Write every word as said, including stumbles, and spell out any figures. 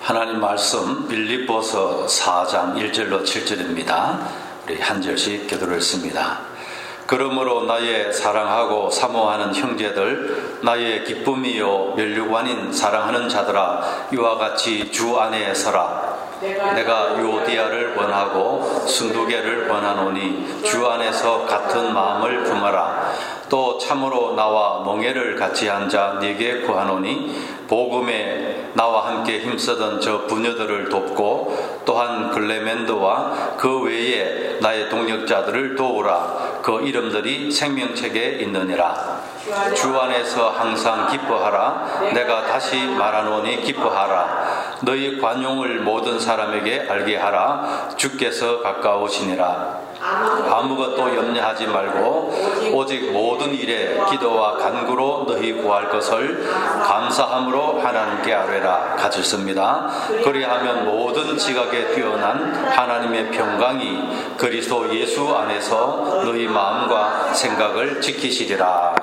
하나님 말씀 빌립보서 사 장 일 절로 칠 절입니다. 우리 한 절씩 기도를 했습니다. 그러므로 나의 사랑하고 사모하는 형제들, 나의 기쁨이요 면류관인 사랑하는 자들아, 이와 같이 주 안에 서라. 내가 유오디아를 원하고 순두개를 원하노니 주 안에서 같은 마음을 품어라. 또 참으로 나와 멍에를 같이 한 자 네게 구하노니 복음에 나와 함께 힘쓰던 저 부녀들을 돕고 또한 글레멘도와 그 외에 나의 동력자들을 도우라. 그 이름들이 생명책에 있느니라. 주 안에서 항상 기뻐하라. 내가 다시 말하노니 기뻐하라. 너희 관용을 모든 사람에게 알게 하라. 주께서 가까우시니라. 아무것도 염려하지 말고 오직 모든 일에 기도와 간구로 너희 구할 것을 감사함으로 하나님께 아뢰라. 같이 씁니다. 그리하면 모든 지각에 뛰어난 하나님의 평강이 그리스도 예수 안에서 너희 마음과 생각을 지키시리라.